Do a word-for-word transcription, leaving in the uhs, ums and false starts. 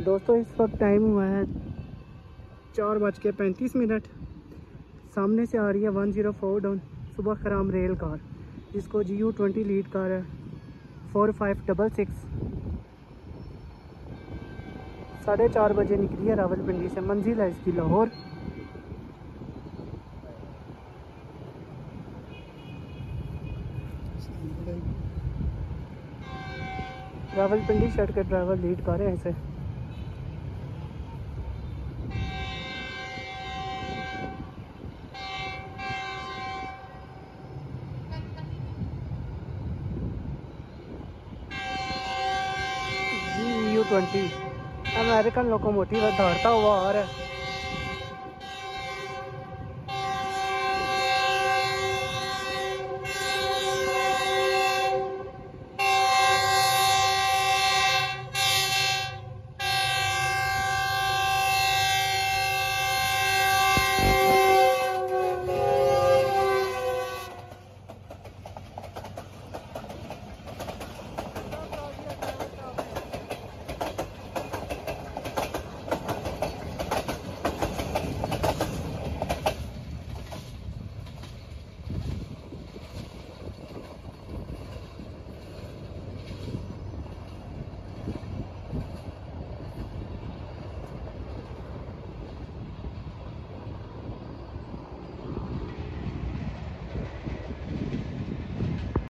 दोस्तों इस वक्त टाइम हुआ है चार बज के पैंतीस मिनट। सामने से आ रही है वन ज़ीरो फोर डाउन सुबह खराम रेल कार, जिसको G U twenty lead car है फोर फाइव डबल सिक्स। साढ़े चार बजे निकली है रावलपिंडी से, मंजिल है इसकी लाहौर। रावलपिंडी शहर के ड्राइवर लीड कार है इसे। G U twenty American locomotive है, दौड़ता हुआ आ रहा है।